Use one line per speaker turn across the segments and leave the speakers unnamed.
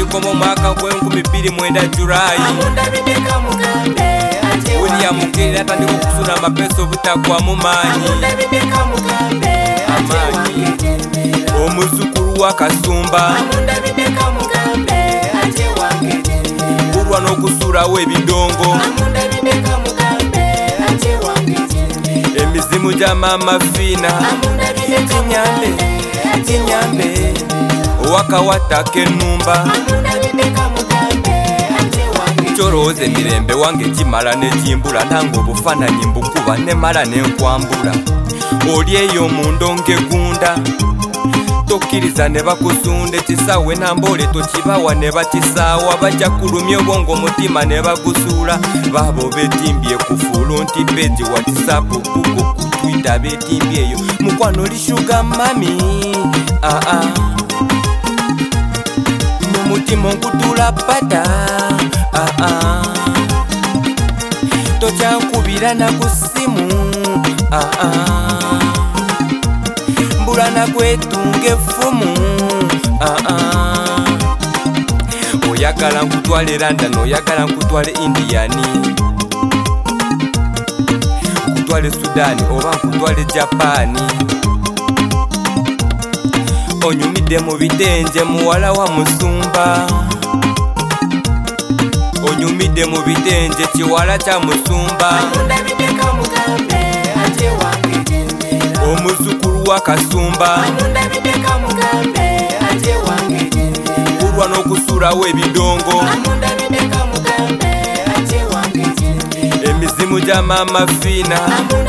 Chikomo mwaka gw'2009 Julai William Mukeera atandika okusuna amapeesa obutagwa mu maanyi omuzukulu wa Kasumba kulwa n'okusuulawo ebidongo emizimu gya Maama Fiina kinyambe owakawata k'ennumba kyolowooza emirembe wange gimala ne gimbula nange obufaananyi mbukuba nemala nenkwambula oli eyo mu ndongo egunda tokkiriza ne bakusunda ekisaawe namboole tokibawa ne bakisaawa bajja kulumya obwongo omutima ne bagusuula baabo beetimbye ku fulunti peji whatsapp kuku kutwita beetimbye eyo mukwano lishuga mami mumutima nkutula pata tojankubira na ku ssimu mbula nagwetunga effumu oyagala nkutwale London oyagala nkutwale Indiani nkutwale Sudani oba nkutwale Japani onyumidde mu bitenje muwala wa Musumba onyumidde mu bitenje kiwala kya Musumba omuzukulu wa Kasumba kulwa n'okusuulawo ebidongo emizimu gya Maama Fiina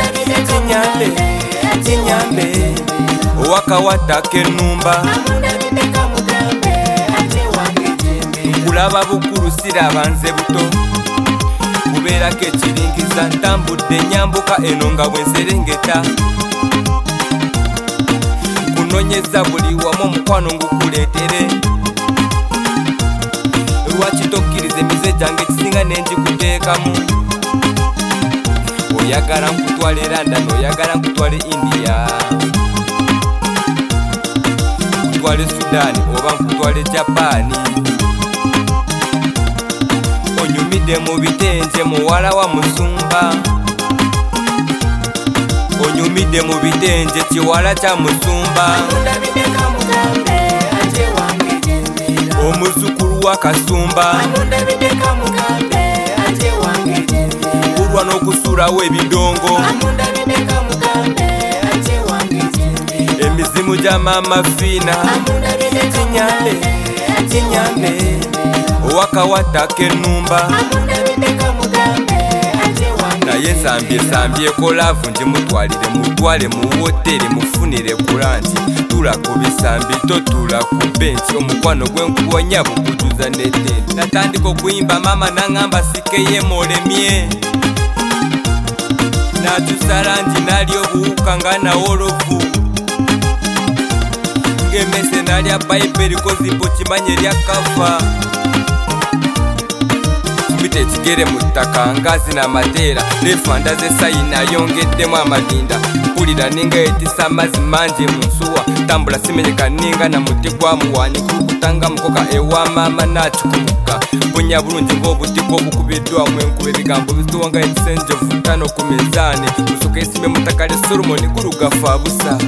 kinyambe owakawata k'ennumba nkulaba bukulu siraba nze buto kubeerako ekiringiza ntambudde nyambuka eno nga bwe nserengeta kunonyeza buli wamu omukwano ngukuleetere lwaki tokkiriza emize gyange ekisinga nenjikuteekamu oyagala nkutwale London oyagala nkutwale India nkutwale Sudani oba nkutwale Japani onyumidde mu bitenje muwala wa Musumba onyumidde mu bitenje kiwala kya Musumba omuzukulu wa Kasumba kulwa n'okusuulawo ebidongo emizimu gya Maama Fiina kinyambe owakawata k'ennumba naye nsambyesambyeko laavu ngimutwalire mutwale mu woteri mufunire kulanti tula ku bisambi totula ku benchi omukwano gwenkuwonya bukujuza nete natandika okuyimba maama naŋŋamba sikeye molemye natusala nti nali obuwuka nga nawolovu ng'emmese nalya bayibuli kozipo kimanye lyakava mbite ekigere mu ttaka ngazina amateera lefanda z'esayina yongeddemu amadinda mpulira ninga etisa amazzi mangi mu nsuwa tambula simenyeka ninga na muti gwa muwaani kulukutanga mukoka ewa maama naakikumuka mpunya bulungi ng'obutiko obukubiddwamu enkuba ebigambo bisuwa nga ekisenjovu tano ku minzaani musoka esime mu ttaka lya solomoni gulu gafa busa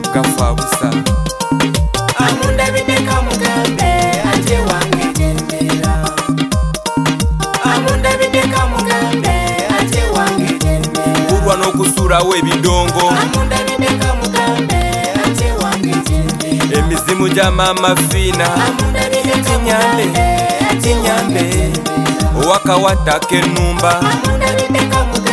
amundabideka mugambe ate wange jembera amundabideka mugambe ate wange jembera
kulwa n'okusuulawo ebidongo
amundabideka mugambe ate wange jembera
emizimu gya Maama Fiina kinyambe owakawata k'ennumba
amundabideka mugambe